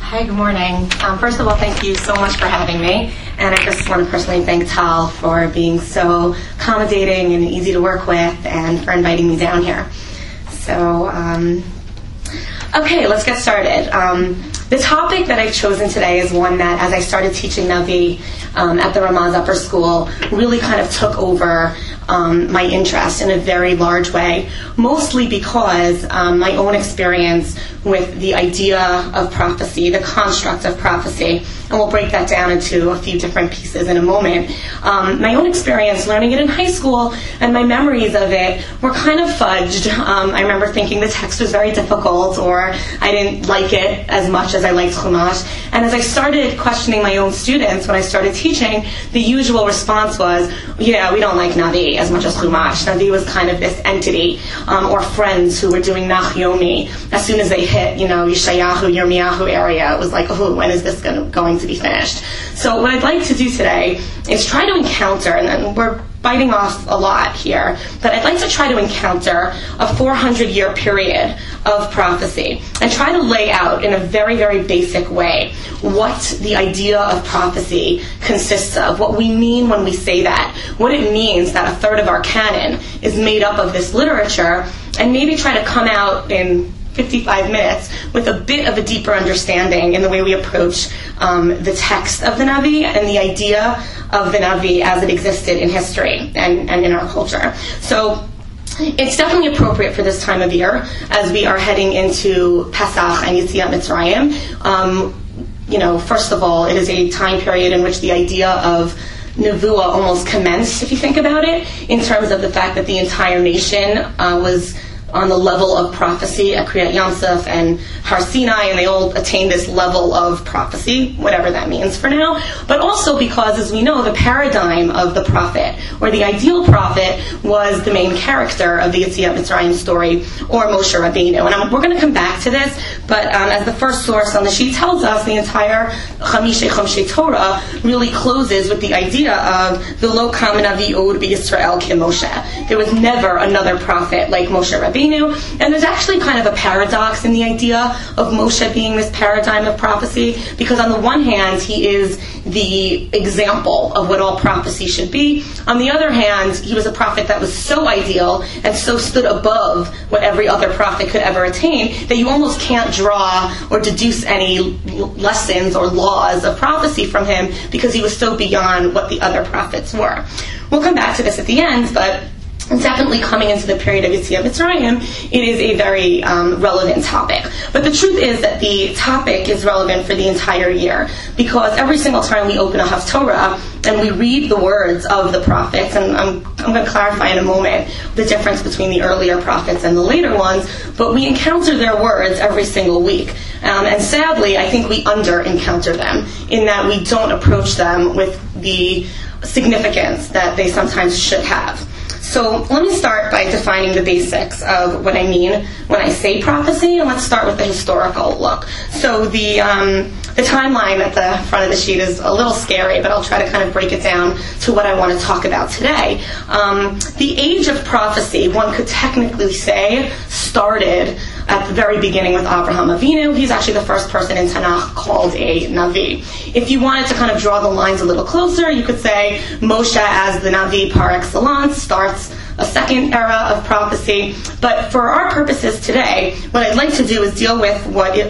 Hi, good morning. First of all, thank you so much for having me. And I just want to personally thank Tal for being so accommodating and easy to work with and for inviting me down here. So, okay, let's get started. The topic that I've chosen today is one that, as I started teaching Navi at the Ramaz Upper School, really kind of took over my interest in a very large way, mostly because my own experience with the idea of prophecy, the construct of prophecy, and we'll break that down into a few different pieces in a moment. My own experience learning it in high school and my memories of it were kind of fudged. I remember thinking the text was very difficult, or I didn't like it as much as I liked Chumash. And as I started questioning my own students when I started teaching, the usual response was, yeah, we don't like Navi as much as Chumash. Navi was kind of this entity, or friends who were doing Nach Yomi. As soon as they hit, Yeshayahu, Yirmiyahu area, it was like, oh, when is this going to be finished? So what I'd like to do today is try to encounter, and then we're biting off a lot here, but I'd like to try to encounter a 400-year period of prophecy and try to lay out in a very, very basic way what the idea of prophecy consists of, what we mean when we say that, what it means that a third of our canon is made up of this literature, and maybe try to come out in 55 minutes with a bit of a deeper understanding in the way we approach the text of the Navi and the idea of the Navi as it existed in history and in our culture. So it's definitely appropriate for this time of year as we are heading into Pesach and Yetziat Mitzrayim. First of all, it is a time period in which the idea of Nevuah almost commenced, if you think about it, in terms of the fact that the entire nation was on the level of prophecy at Kriyat Yamsuf and Har Sinai, and they all attained this level of prophecy, whatever that means for now. But also because, as we know, the paradigm of the prophet, or the ideal prophet, was the main character of the Yetziat Mitzrayim story, or Moshe Rabbeinu. And we're going to come back to this, but as the first source on the sheet tells us, the entire Chomshei Torah really closes with the idea of the Lo Kam Navi Od B'Yisrael Ki Moshe. There was never another prophet like Moshe Rabbeinu. And there's actually kind of a paradox in the idea of Moshe being this paradigm of prophecy, because on the one hand, he is the example of what all prophecy should be. On the other hand, he was a prophet that was so ideal and so stood above what every other prophet could ever attain that you almost can't draw or deduce any lessons or laws of prophecy from him, because he was so beyond what the other prophets were. We'll come back to this at the end, but definitely coming into the period of Yetziat Mitzrayim, it is a very relevant topic. But the truth is that the topic is relevant for the entire year, because every single time we open a Haftorah and we read the words of the prophets, and I'm going to clarify in a moment the difference between the earlier prophets and the later ones, but we encounter their words every single week. And sadly, I think we under-encounter them, in that we don't approach them with the significance that they sometimes should have. So let me start by defining the basics of what I mean when I say prophecy, and let's start with the historical look. So the timeline at the front of the sheet is a little scary, but I'll try to kind of break it down to what I want to talk about today. The age of prophecy, one could technically say, started at the very beginning with Avraham Avinu. He's actually the first person in Tanakh called a Navi. If you wanted to kind of draw the lines a little closer, you could say Moshe as the Navi par excellence starts a second era of prophecy. But for our purposes today, what I'd like to do is deal with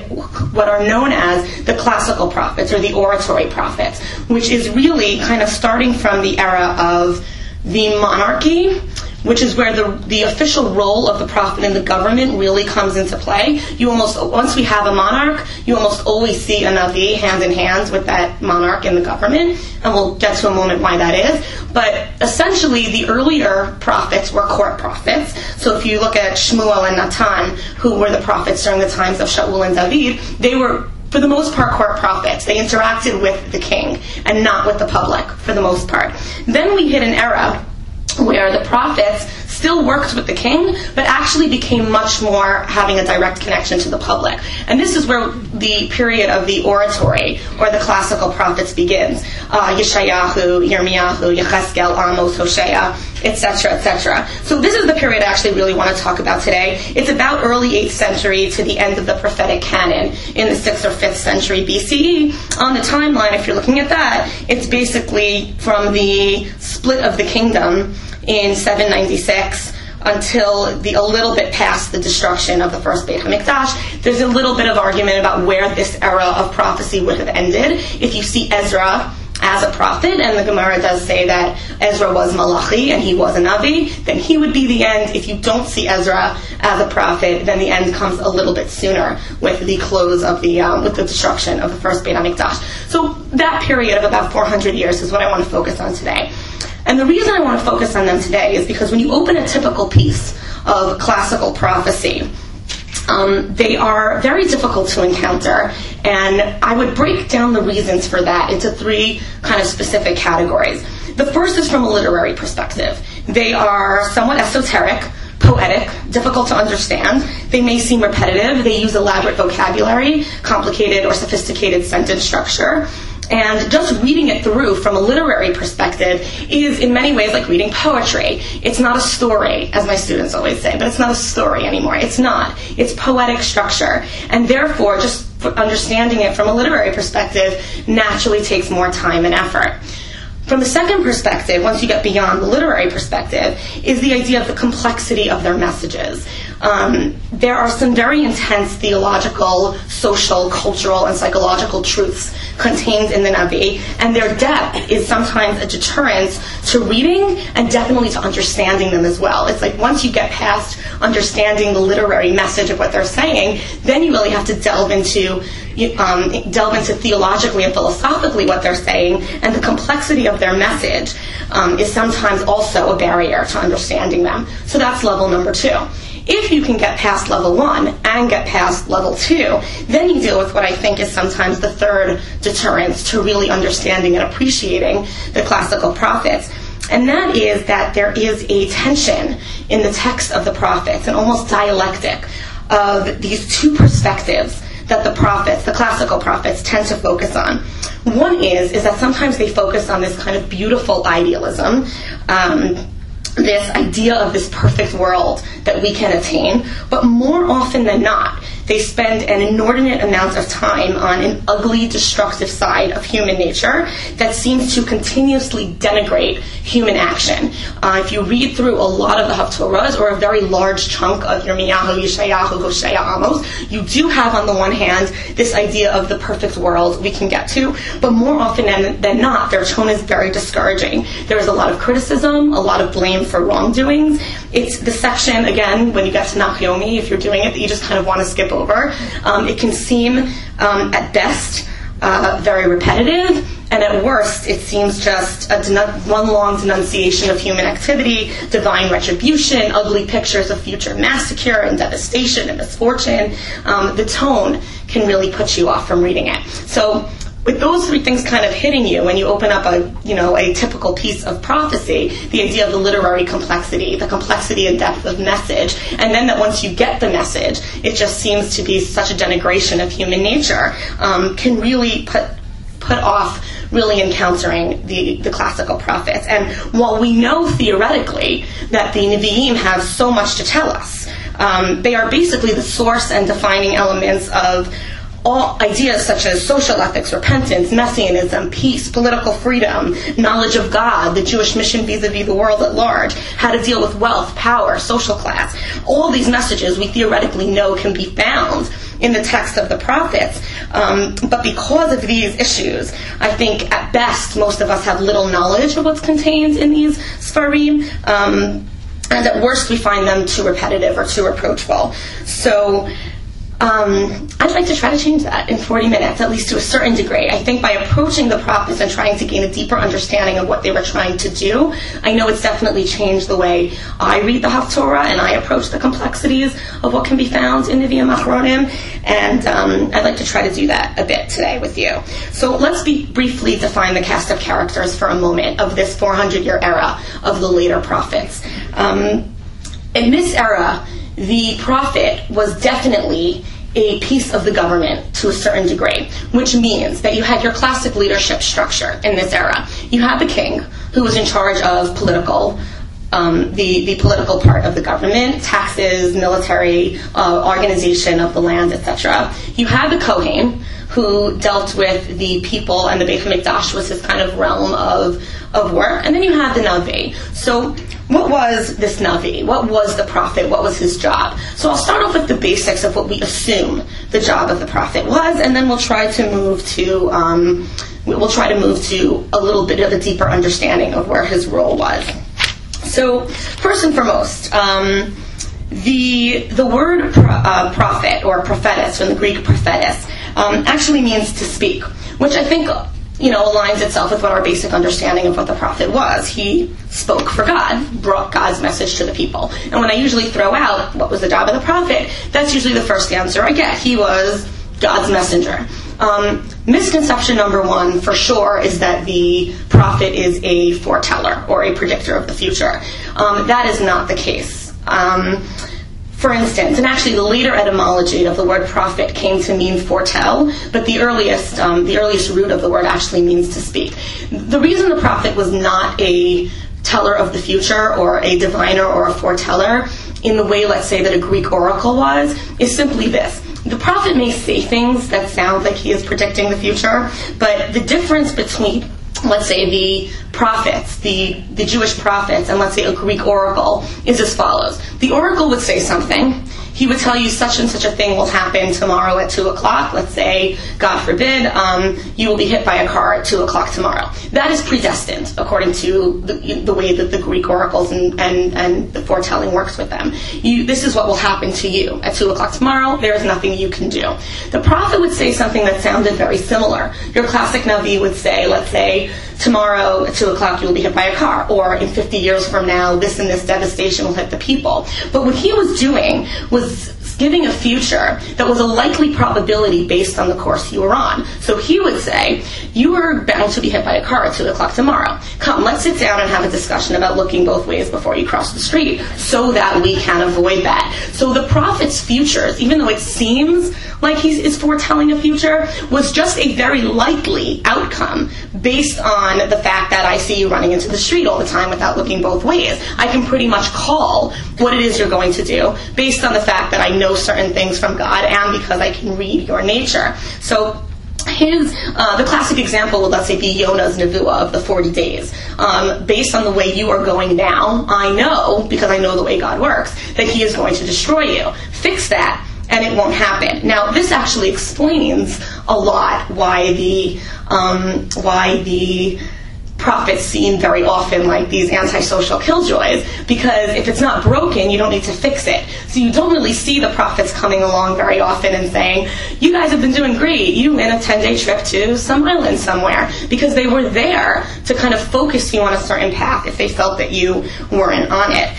what are known as the classical prophets, or the oratory prophets, which is really kind of starting from the era of the monarchy, which is where the official role of the prophet in the government really comes into play. Once we have a monarch, you almost always see a Navi hand in hand with that monarch in the government, and we'll get to a moment why that is. But essentially, the earlier prophets were court prophets. So if you look at Shmuel and Natan, who were the prophets during the times of Shaul and David, they were, for the most part, court prophets. They interacted with the king and not with the public, for the most part. Then we hit an era where the prophets still worked with the king, but actually became much more having a direct connection to the public. And this is where the period of the oratory, or the classical prophets, begins. Yeshayahu, Yirmiyahu, Yecheskel, Amos, Hosea, etc., etc. So this is the period I actually really want to talk about today. It's about early 8th century to the end of the prophetic canon in the 6th or 5th century BCE. On the timeline, if you're looking at that, it's basically from the split of the kingdom in 796 until a little bit past the destruction of the first Beit HaMikdash. There's a little bit of argument about where this era of prophecy would have ended. If you see Ezra as a prophet, and the Gemara does say that Ezra was Malachi and he was a Navi, then he would be the end. If you don't see Ezra as a prophet, then the end comes a little bit sooner with the close of with the destruction of the first Beit HaMikdash. So that period of about 400 years is what I want to focus on today. And the reason I want to focus on them today is because when you open a typical piece of classical prophecy, they are very difficult to encounter, and I would break down the reasons for that into 3 kind of specific categories. The first is from a literary perspective. They are somewhat esoteric, poetic, difficult to understand. They may seem repetitive. They use elaborate vocabulary, complicated or sophisticated sentence structure. And just reading it through from a literary perspective is in many ways like reading poetry. It's not a story, as my students always say, but it's not a story anymore. It's not. It's poetic structure. And therefore, just understanding it from a literary perspective naturally takes more time and effort. From the second perspective, once you get beyond the literary perspective, is the idea of the complexity of their messages. There are some very intense theological, social, cultural, and psychological truths contained in the Navi, and their depth is sometimes a deterrent to reading and definitely to understanding them as well. It's like once you get past understanding the literary message of what they're saying, then you really have to delve into theologically and philosophically what they're saying, and the complexity of their message is sometimes also a barrier to understanding them. So that's level number 2. If you can get past level 1 and get past level 2, then you deal with what I think is sometimes the third deterrent to really understanding and appreciating the classical prophets. And that is that there is a tension in the text of the prophets, an almost dialectic of these 2 perspectives that the prophets, the classical prophets, tend to focus on. One is that sometimes they focus on this kind of beautiful idealism, this idea of this perfect world that we can attain, but more often than not, they spend an inordinate amount of time on an ugly, destructive side of human nature that seems to continuously denigrate human action. If you read through a lot of the Haftorahs, or a very large chunk of Yirmiyahu, Yeshayahu, Hosea, Amos, you do have on the one hand this idea of the perfect world we can get to, but more often than not, their tone is very discouraging. There is a lot of criticism, a lot of blame for wrongdoings. It's the section, again, when you get to Nachomi, if you're doing it, that you just kind of want to skip over. It can seem, at best, very repetitive, and at worst, it seems just one long denunciation of human activity, divine retribution, ugly pictures of future massacre and devastation and misfortune. The tone can really put you off from reading it. So with those 3 things kind of hitting you when you open up a typical piece of prophecy, the idea of the literary complexity, the complexity and depth of message, and then that once you get the message, it just seems to be such a denigration of human nature, can really put off really encountering the classical prophets. And while we know theoretically that the Nevi'im have so much to tell us, they are basically the source and defining elements of all ideas such as social ethics, repentance, messianism, peace, political freedom, knowledge of God, the Jewish mission vis-a-vis the world at large, how to deal with wealth, power, social class. All these messages we theoretically know can be found in the text of the prophets. But because of these issues, I think at best most of us have little knowledge of what's contained in these Sfarim. And at worst we find them too repetitive or too reproachful. So I'd like to try to change that in 40 minutes, at least to a certain degree. I think by approaching the prophets and trying to gain a deeper understanding of what they were trying to do, I know it's definitely changed the way I read the Haftorah and I approach the complexities of what can be found in Nevi'im Achronim, and I'd like to try to do that a bit today with you. So let's briefly define the cast of characters for a moment of this 400-year era of the later prophets. In this era, the prophet was definitely a piece of the government to a certain degree, which means that you had your classic leadership structure in this era. You had the king, who was in charge of political the political part of the government, taxes, military, organization of the land, etc. You had the Kohen, who dealt with the people, and the Beit HaMikdash was his kind of realm of work. And then you had the Navi. So what was this Navi? What was the prophet? What was his job? So I'll start off with the basics of what we assume the job of the prophet was, and then we'll try to move to a little bit of a deeper understanding of where his role was. So first and foremost, the word prophet or prophetess, from the Greek prophetess, actually means to speak, which I think aligns itself with what our basic understanding of what the prophet was. He spoke for God, brought God's message to the people. And when I usually throw out what was the job of the prophet, that's usually the first answer I get. He was God's messenger. Misconception number one, for sure, is that the prophet is a foreteller or a predictor of the future. That is not the case. For instance, and actually the later etymology of the word prophet came to mean foretell, but the earliest root of the word actually means to speak. The reason the prophet was not a teller of the future or a diviner or a foreteller in the way, let's say, that a Greek oracle was, is simply this. The prophet may say things that sound like he is predicting the future, but the difference between, let's say, the prophets, the Jewish prophets, and let's say a Greek oracle is as follows. The oracle would say something. He would tell you such and such a thing will happen tomorrow at 2 o'clock. Let's say, God forbid, you will be hit by a car at 2 o'clock tomorrow. That is predestined, according to the way that the Greek oracles and the foretelling works with them. This is what will happen to you at 2 o'clock tomorrow. There is nothing you can do. The prophet would say something that sounded very similar. Your classic Navi would say, let's say, tomorrow at 2 o'clock you will be hit by a car, or in 50 years from now this and this devastation will hit the people. But what he was doing was giving a future that was a likely probability based on the course you were on. So he would say, you are bound to be hit by a car at 2 o'clock tomorrow. Come, let's sit down and have a discussion about looking both ways before you cross the street so that we can avoid that. So the prophet's futures, even though it seems like he is foretelling a future, was just a very likely outcome based on the fact that I see you running into the street all the time without looking both ways. I can pretty much call what it is you're going to do based on the fact that I know certain things from God and because I can read your nature. So the classic example would, let's say, be Yonah's Nevuah of the 40 days. Based on the way you are going now, I know, because I know the way God works, that he is going to destroy you. Fix that, and it won't happen. Now, this actually explains a lot why the prophets seem very often like these antisocial killjoys, because if it's not broken, you don't need to fix it. So you don't really see the prophets coming along very often and saying, you guys have been doing great, you win a 10-day trip to some island somewhere, because they were there to kind of focus you on a certain path if they felt that you weren't on it.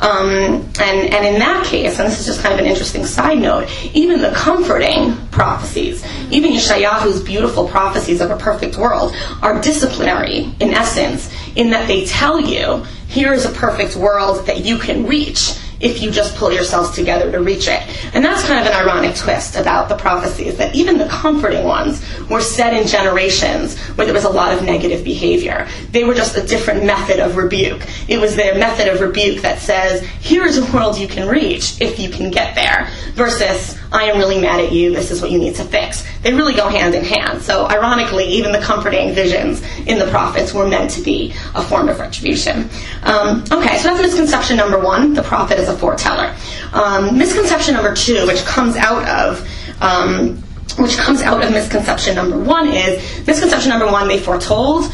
And in that case, and this is just kind of an interesting side note, even the comforting prophecies, even Yeshayahu's beautiful prophecies of a perfect world, are disciplinary in essence, in that they tell you, here is a perfect world that you can reach if you just pull yourselves together to reach it. And that's kind of an ironic twist about the prophecies, that even the comforting ones were said in generations where there was a lot of negative behavior. They were just a different method of rebuke. It was their method of rebuke that says, here is a world you can reach if you can get there, versus, I am really mad at you, this is what you need to fix. They really go hand in hand. So ironically, even the comforting visions in the prophets were meant to be a form of retribution. Okay, so that's misconception number one, the prophet is a foreteller. Misconception number two, which comes out of misconception number one, is misconception number one, they foretold,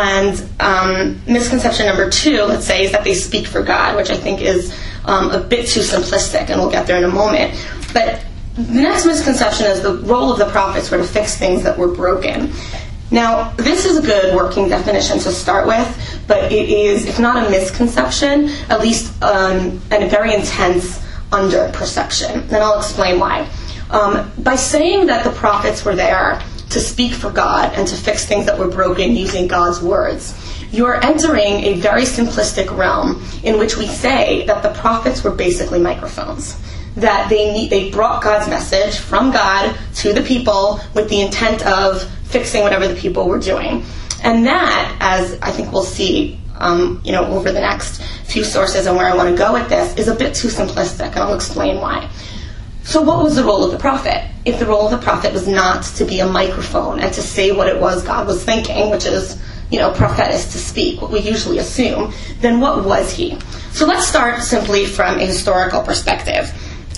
and misconception number two, let's say, is that they speak for God, which I think is a bit too simplistic, and we'll get there in a moment. But the next misconception is the role of the prophets were to fix things that were broken. Now, this is a good working definition to start with, but it is, if not a misconception, at least a very intense under-perception. And I'll explain why. By saying that the prophets were there to speak for God and to fix things that were broken using God's words, you are entering a very simplistic realm in which we say that the prophets were basically microphones. That they brought God's message from God to the people with the intent of fixing whatever the people were doing. And that, as I think we'll see over the next few sources and where I want to go with this, is a bit too simplistic, and I'll explain why. So what was the role of the prophet? If the role of the prophet was not to be a microphone and to say what it was God was thinking, which is, prophetic to speak, what we usually assume, then what was he? So let's start simply from a historical perspective.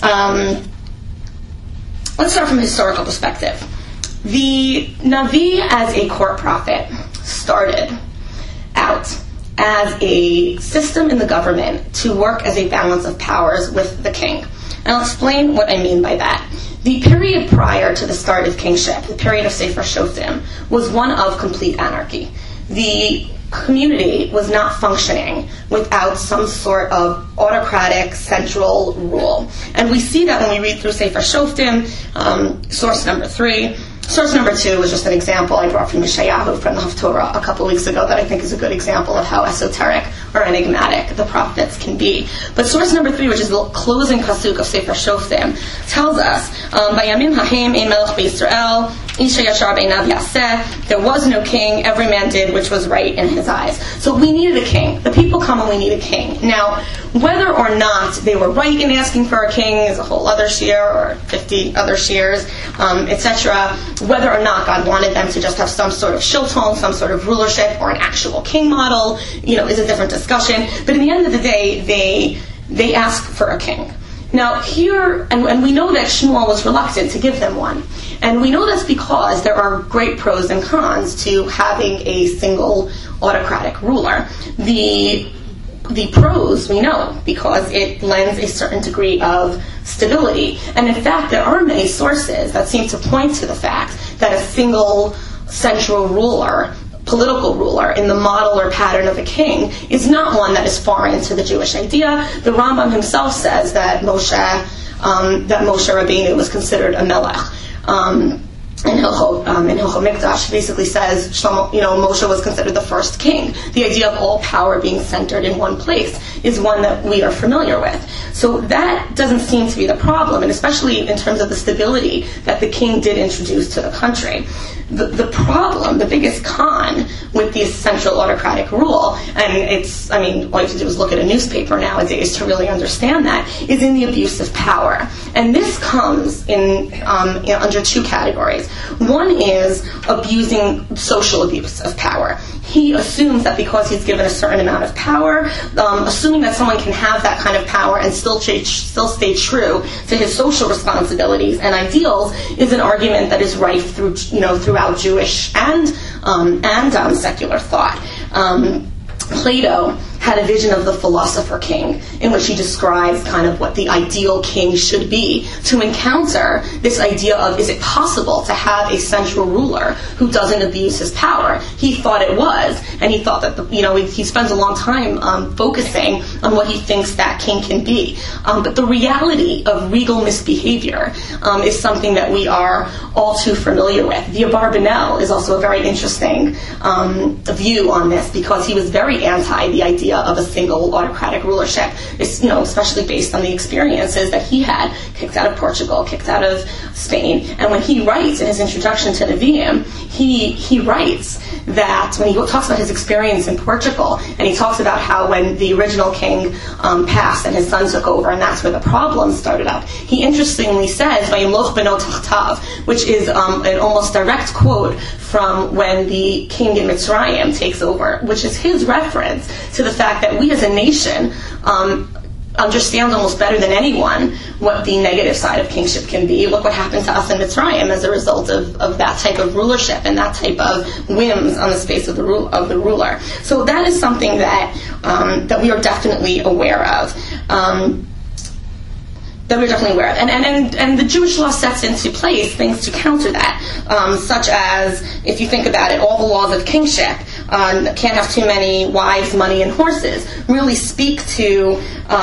Let's start from a historical perspective. The Navi as a court prophet started out as a system in the government to work as a balance of powers with the king. And I'll explain what I mean by that. The period prior to the start of kingship, the period of Sefer Shoftim, was one of complete anarchy. The community was not functioning without some sort of autocratic central rule. And we see that when we read through Sefer Shoftim, source number 3. Source number 2 was just an example I brought from Yeshayahu from the Haftorah a couple weeks ago that I think is a good example of how esoteric or enigmatic the prophets can be. But source number 3, which is the closing pasuk of Sefer Shoftim, tells us, Bayamim ha'hem ein melech b'Yisrael, Isha yashar beinav yaseh, there was no king, every man did which was right in his eyes. So we needed a king. The people come and we need a king. Now, whether or not they were right in asking for a king is a whole other shiur, or 50 other shiurs, etc. Whether or not God wanted them to just have some sort of shilton, some sort of rulership, or an actual king model, is a different discussion. But in the end of the day, they asked for a king. Now here, and we know that Shmuel was reluctant to give them one. And we know that's because there are great pros and cons to having a single autocratic ruler. The pros we know because it lends a certain degree of stability. And in fact, there are many sources that seem to point to the fact that a single central ruler, political ruler, in the model or pattern of a king is not one that is foreign to the Jewish idea. The Rambam himself says that Moshe Rabbeinu was considered a melech. In Hilchot Mikdash basically says Moshe was considered the first king. The idea of all power being centered in one place is one that we are familiar with. So that doesn't seem to be the problem, and especially in terms of the stability that the king did introduce to the country. The problem, the biggest con with the central autocratic rule, and all you have to do is look at a newspaper nowadays to really understand that, is in the abuse of power. And this comes in under two categories. One is abusing social abuse of power. He assumes that because he's given a certain amount of power, assuming that someone can have that kind of power and still stay true to his social responsibilities and ideals, is an argument that is rife throughout Jewish and secular thought. Plato had a vision of the philosopher king in which he describes kind of what the ideal king should be to encounter this idea of, is it possible to have a central ruler who doesn't abuse his power? He thought it was, and he thought that he spends a long time focusing on what he thinks that king can be. But the reality of regal misbehavior is something that we are all too familiar with. The Abarbanel is also a very interesting view on this because he was very anti the idea of a single autocratic rulership, especially based on the experiences that he had, kicked out of Portugal, kicked out of Spain. And when he writes in his introduction to Nevi'im, he writes that when he talks about his experience in Portugal, and he talks about how when the original king passed and his son took over, and that's where the problems started up, he interestingly says, "Vayimloch beno tachtav," which is an almost direct quote from when the king in Mitzrayim takes over, which is his reference to the fact that we as a nation understand almost better than anyone what the negative side of kingship can be. Look what happened to us in Mitzrayim as a result of that type of rulership and that type of whims on the space of the ruler. So that is something that we are definitely aware of. And the Jewish law sets into place things to counter that, such as, if you think about it, all the laws of kingship, can't have too many wives, money, and horses, really speak to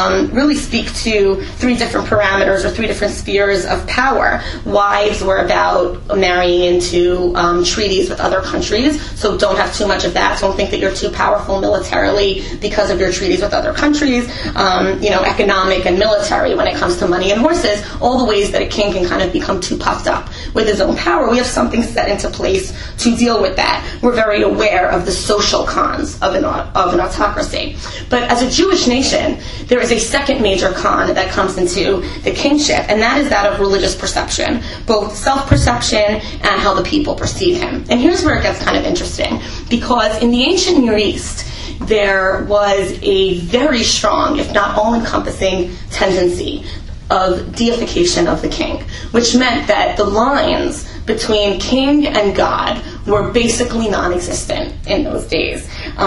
three different parameters or three different spheres of power. Wives were about marrying into treaties with other countries, so don't have too much of that. Don't think that you're too powerful militarily because of your treaties with other countries. Economic and military when it comes to money and horses, all the ways that a king can kind of become too puffed up with his own power. We have something set into place to deal with that. We're very aware of the social cons of an autocracy. But as a Jewish nation, there is a second major con that comes into the kingship, and that is that of religious perception, both self-perception and how the people perceive him. And here's where it gets kind of interesting, because in the ancient Near East, there was a very strong, if not all-encompassing, tendency of deification of the king, which meant that the lines between king and God were basically non-existent in those days.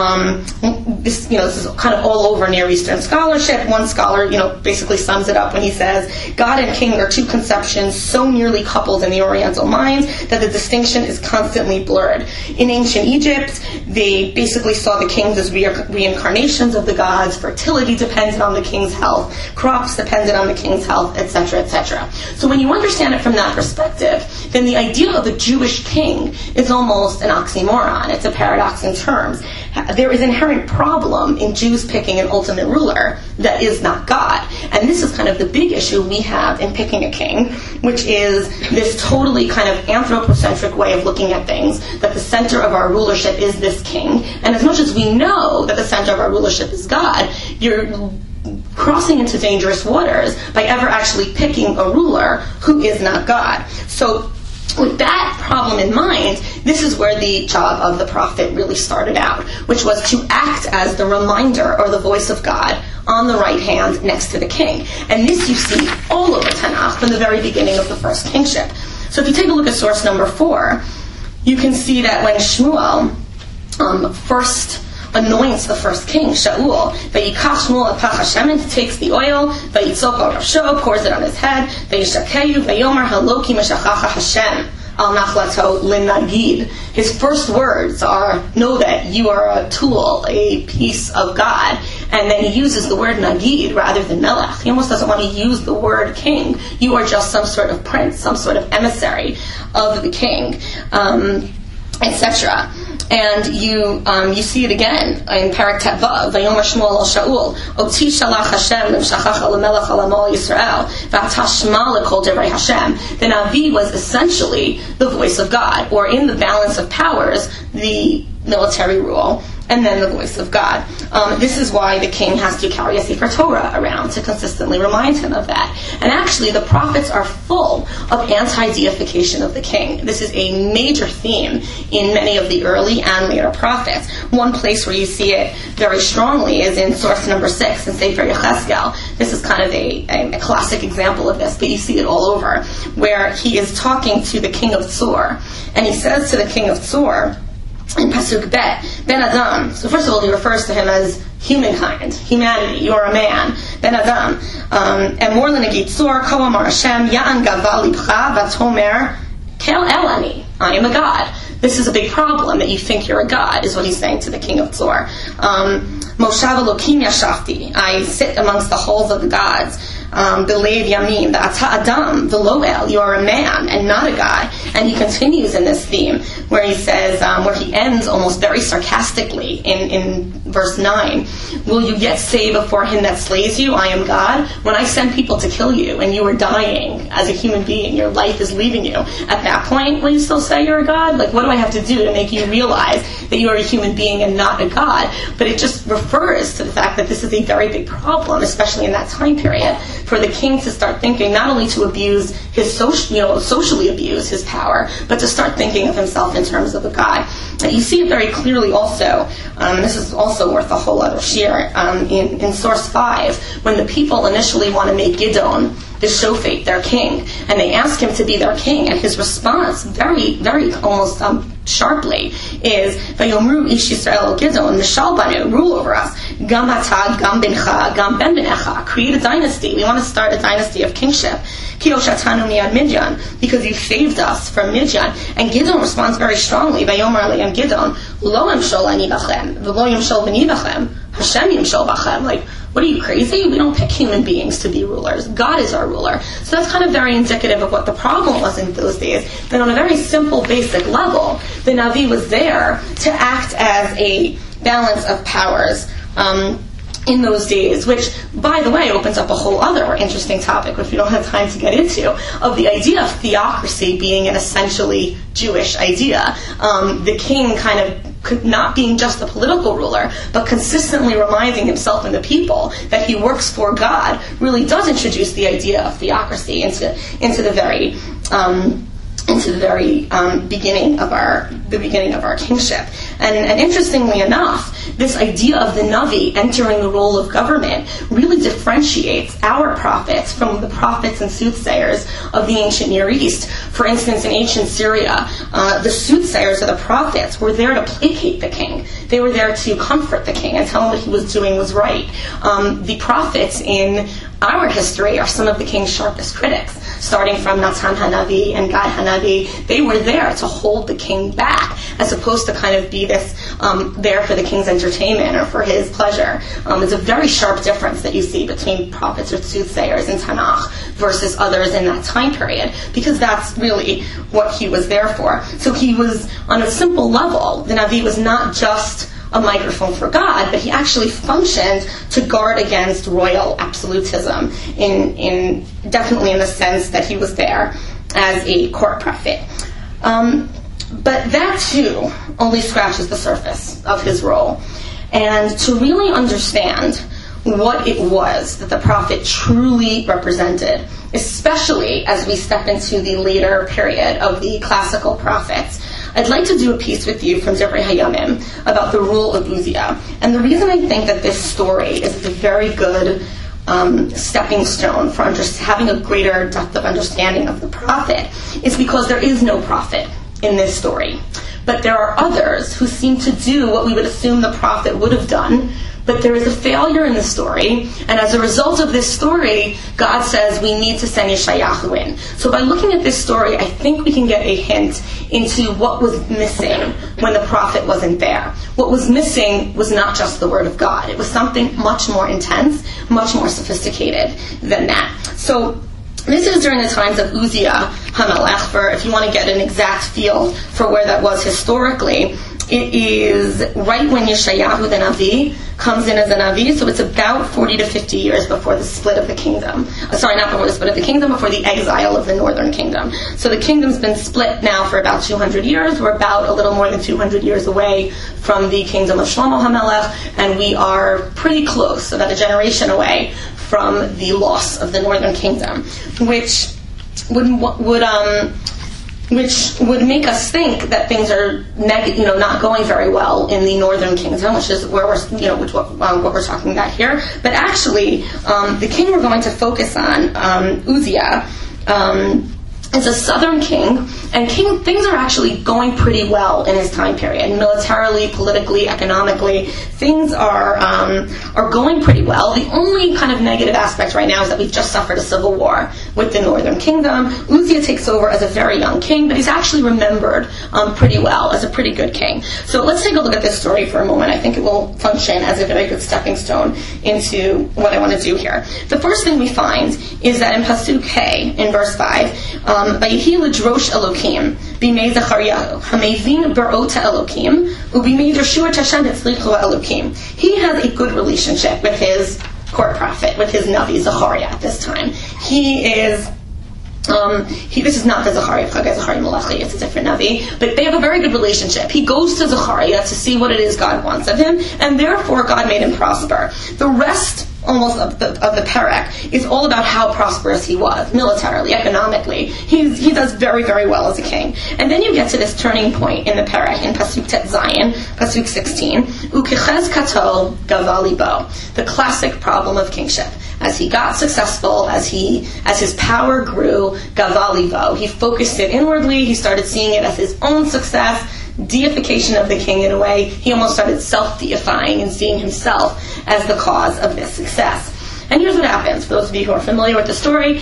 This is kind of all over Near Eastern scholarship. One scholar, basically sums it up when he says, God and king are two conceptions so nearly coupled in the Oriental mind that the distinction is constantly blurred. In ancient Egypt, they basically saw the kings as reincarnations of the gods. Fertility depended on the king's health. Crops depended on the king's health, etc., etc. So when you understand it from that perspective, then the idea of a Jewish king is almost an oxymoron. It's a paradox in terms. There is an inherent problem in Jews picking an ultimate ruler that is not God. And this is kind of the big issue we have in picking a king, which is this totally kind of anthropocentric way of looking at things, that the center of our rulership is this king. And as much as we know that the center of our rulership is God, you're crossing into dangerous waters by ever actually picking a ruler who is not God. So with that problem in mind, this is where the job of the prophet really started out, which was to act as the reminder or the voice of God on the right hand next to the king. And this you see all over Tanakh from the very beginning of the first kingship. So if you take a look at source number 4, you can see that when Shmuel first anoints the first king, Shaul, Vayikach Shmuel apach Hashem, and takes the oil, Vayitzok al Rasho, pours it on his head, Vayishakeyu, Vayomer Haloki Meshachacha Hashem, al Nachlato Linagid. His first words are, know that you are a tool, a piece of God. And then he uses the word Nagid rather than Melech. He almost doesn't want to use the word king. You are just some sort of prince, some sort of emissary of the king, etc. And you see it again in Parak Tevav, Vayomer Shmuel al Shaul, Oti shalach Hashem l'mshachacha l'melech l'amol Yisrael, v'ata shema l'kol divrei Hashem. The Navi was essentially the voice of God, or in the balance of powers, the military rule, and then the voice of God. This is why the king has to carry a Sefer Torah around to consistently remind him of that. And actually, the prophets are full of anti-deification of the king. This is a major theme in many of the early and later prophets. One place where you see it very strongly is in source number 6 in Sefer Yechezkel. This is kind of a classic example of this, but you see it all over, where he is talking to the king of Tzur. And he says to the king of Tzur, in Pasuk Bet, Ben Adam. So first of all, he refers to him as humankind, humanity. You're a man, Ben Adam. And more than a Gitzur, Ko Amar Hashem, Ya'an Gaval Libcha, Vatomer, Kel Elani. I am a god. This is a big problem that you think you're a god, is what he's saying to the king of Tzur. Moshav Elokim Yashafti. I sit amongst the halls of the gods. Belev Yamim, the Ata Adam, the Loel, you are a man and not a god. And he continues in this theme where he says, where he ends almost very sarcastically in verse 9, will you yet say before him that slays you, I am God? When I send people to kill you and you are dying as a human being, your life is leaving you, at that point, will you still say you're a god? Like, what do I have to do to make you realize that you are a human being and not a god? But it just refers to the fact that this is a very big problem, especially in that time period, for the king to start thinking not only to abuse his socially abuse his power, but to start thinking of himself in terms of a god. And you see it very clearly also, and this is also worth a whole other share, in source 5, when the people initially want to make Gidon the Shofet, their king, and they ask him to be their king, and his response, very, very almost sharply, is Vayomru Ish Yisrael Gidon Mishal Banu, rule over us, Gam Hatag, Gam Bincha, Gam Ben Benecha, create a dynasty. We want to start a dynasty of kingship. Kilo Shatanu Miad Midyan, because you saved us from Midyan. And Gidon responds very strongly, Vayomer Aleim Gidon, Lo Yimshol Ani Bachem, V'lo Yimshol V'ni Bachem, Hashem Yimshol Bachem. Like, what are you, crazy? We don't pick human beings to be rulers. God is our ruler. So that's kind of very indicative of what the problem was in those days. That on a very simple, basic level, the Navi was there to act as a balance of powers in those days, which, by the way, opens up a whole other interesting topic, which we don't have time to get into, of the idea of theocracy being an essentially Jewish idea. The king kind of not being just a political ruler, but consistently reminding himself and the people that he works for God, really does introduce the idea of theocracy into the very beginning of our kingship. And interestingly enough, this idea of the Navi entering the role of government really differentiates our prophets from the prophets and soothsayers of the ancient Near East. For instance, in ancient Syria, the soothsayers or the prophets were there to placate the king. They were there to comfort the king and tell him what he was doing was right. The prophets in our history are some of the king's sharpest critics, starting from Natan Hanavi and Gad Hanavi. They were there to hold the king back, as opposed to kind of be this there for the king's entertainment or for his pleasure. There's a very sharp difference that you see between prophets or soothsayers in Tanakh versus others in that time period, because that's really what he was there for. So he was, on a simple level, the Navi was not just a microphone for God, but he actually functioned to guard against royal absolutism, in definitely in the sense that he was there as a court prophet. But that too only scratches the surface of his role. And to really understand what it was that the prophet truly represented, especially as we step into the later period of the classical prophets, I'd like to do a piece with you from Divrei Hayamim about the rule of Uzziah. And the reason I think that this story is a very good stepping stone for having a greater depth of understanding of the prophet is because there is no prophet in this story. But there are others who seem to do what we would assume the prophet would have done, but there is a failure in the story, and as a result of this story, God says we need to send Yeshayahu in. So by looking at this story, I think we can get a hint into what was missing when the prophet wasn't there. What was missing was not just the word of God. It was something much more intense, much more sophisticated than that. So this is during the times of Uzziah HaMelech. For if you want to get an exact feel for where that was historically, it is right when Yeshayahu the Navi comes in as a Navi, so it's about 40 to 50 years before the split of the kingdom. Not before the split of the kingdom, before the exile of the northern kingdom. So the kingdom's been split now for about 200 years. We're about a little more than 200 years away from the kingdom of Shlomo HaMelech, and we are pretty close, about a generation away from the loss of the northern kingdom, which would make us think that things are not going very well in the northern kingdom, which is where we're what we're talking about here. But actually, the king we're going to focus on, Uzziah, is a southern king, and things are actually going pretty well in his time period. Militarily, politically, economically, things are going pretty well. The only kind of negative aspect right now is that we've just suffered a civil war with the northern kingdom. Uzziah takes over as a very young king, but he's actually remembered pretty well as a pretty good king. So let's take a look at this story for a moment. I think it will function as a very good stepping stone into what I want to do here. The first thing we find is that in Pasuk Hey, in verse 5, Vayihi l'drosh Elokim b'mei Zechariah hamevin berota Elokim u'b'mei Yeshua Hashem etzlichu Elokim. He has a good relationship with his court prophet, with his Navi Zechariah at this time. This is not the Zechariah Malachi, it's a different Navi, but they have a very good relationship. He goes to Zechariah to see what it is God wants of him, and therefore God made him prosper. The rest almost of the Perek is all about how prosperous he was, militarily, economically. He does very, very well as a king. And then you get to this turning point in the Perek, in Pasuk Tet Zayin, Pasuk 16, Ukechez Kato Gavali Bo, the classic problem of kingship. As he got successful, as his power grew, Gavali Bo, he focused it inwardly, he started seeing it as his own success, deification of the king in a way. He almost started self-deifying and seeing himself as the cause of this success. And here's what happens, for those of you who are familiar with the story.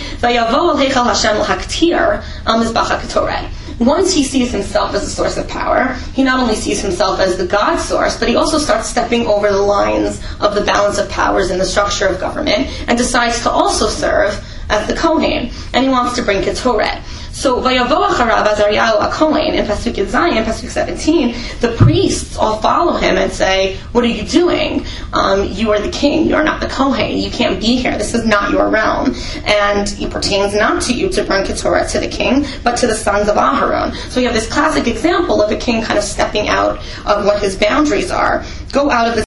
Once he sees himself as a source of power, he not only sees himself as the God source, but he also starts stepping over the lines of the balance of powers in the structure of government and decides to also serve as the Kohen, and he wants to bring Ketoret. So, Vayavo acharav Azaryahu HaKohen, in Pasuk Zayin, Pasuk 17, the priests all follow him and say, what are you doing? You are the king, you are not the Kohen, you can't be here, this is not your realm. And it pertains not to you to bring Keturah to the king, but to the sons of Aharon. So you have this classic example of a king kind of stepping out of what his boundaries are. Go out of the